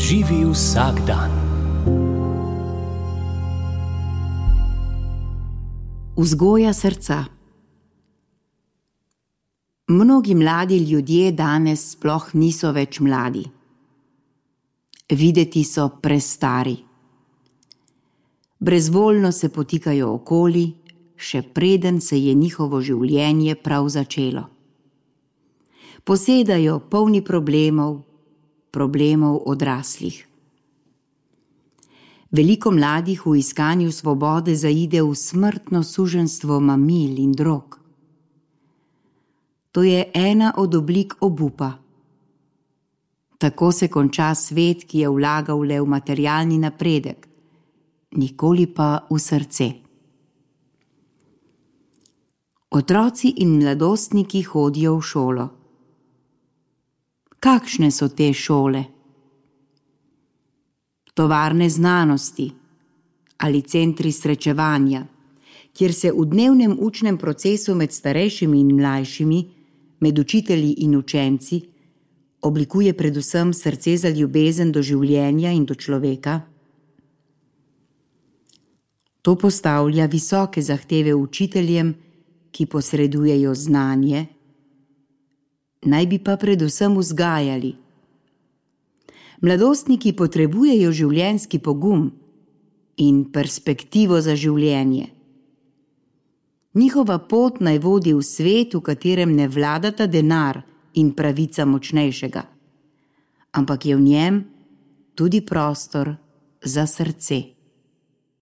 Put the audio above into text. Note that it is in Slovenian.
Živi vsak dan. Vzgoja srca. Mnogi mladi ljudje danes sploh niso več mladi. Videti so prestari. Brezvoljno se potikajo okoli, še preden se je njihovo življenje prav začelo. Posedajo polni problemov odraslih. Veliko mladih v iskanju svobode zaide v smrtno suženjstvo mamil in drog. To je ena od oblik obupa. Tako se konča svet, ki je vlagal le v materialni napredek, nikoli pa v srce. Otroci in mladostniki hodijo v šolo. Kakšne so te šole? Tovarne znanosti ali centri srečevanja, kjer se v dnevnem učnem procesu med starejšimi in mlajšimi, med učitelji in učenci, oblikuje predvsem srce za ljubezen do življenja in do človeka. To postavlja visoke zahteve učiteljem, ki posredujejo znanje, naj bi pa predvsem vzgajali. Mladostniki potrebujejo življenjski pogum in perspektivo za življenje. Njihova pot naj vodi v svet, v katerem ne vladata denar in pravica močnejšega, ampak je v njem tudi prostor za srce.